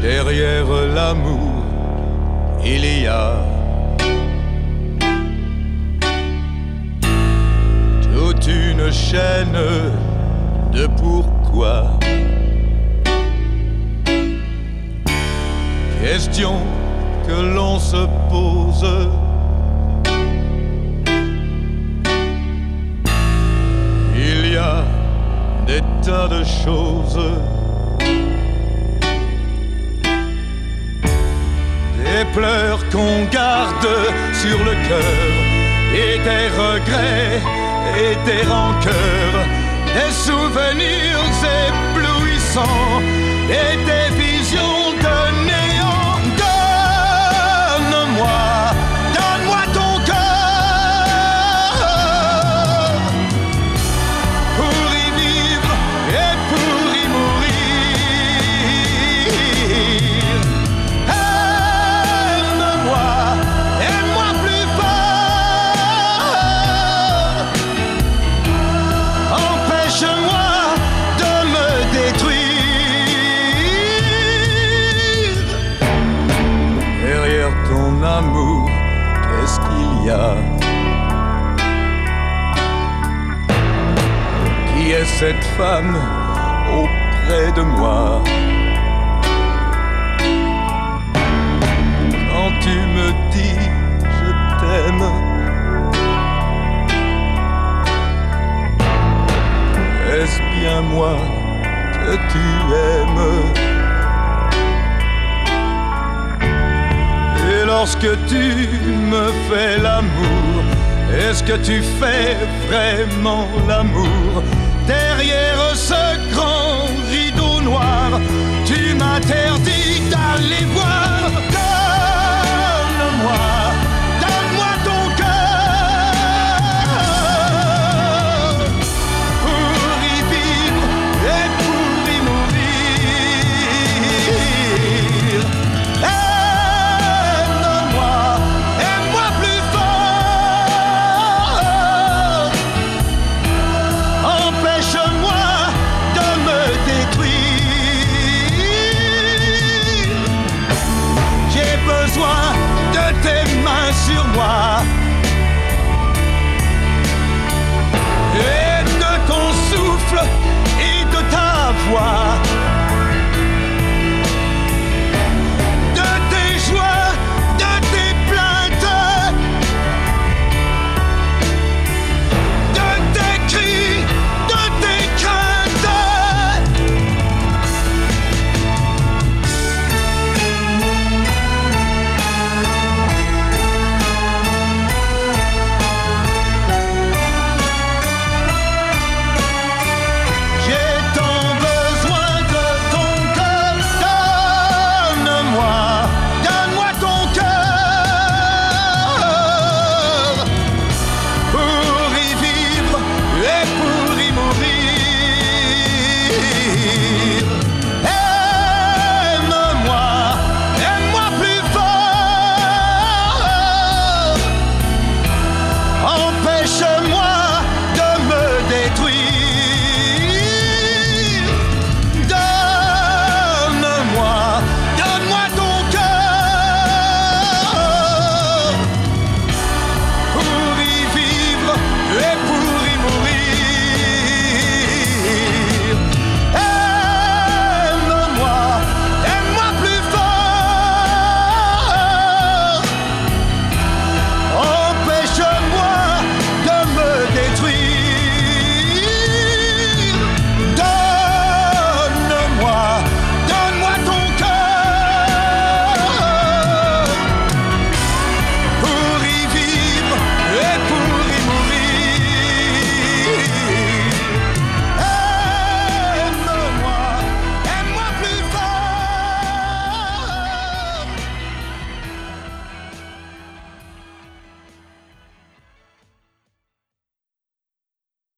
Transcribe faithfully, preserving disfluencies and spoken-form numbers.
Derrière l'amour, il y a toute une chaîne de pourquoi. Question que l'on se pose. Il y a des tas de choses, des pleurs qu'on garde sur le cœur, et des regrets et des rancœurs, des souvenirs éblouissants et des visions de néant. Donne-moi, donne-moi ton cœur pour y vivre et pour y mourir. Aime-moi, aime-moi plus fort. Empêche-moi de me détruire. Derrière ton amour, qu'est-ce qu'il y a? Qui est cette femme auprès de moi? Quand tu me dis je t'aime, est-ce bien moi que tu aimes? Et lorsque tu me fais l'amour, est-ce que tu fais vraiment l'amour? Derrière ce grand rideau noir, tu m'interdis d'aller voir.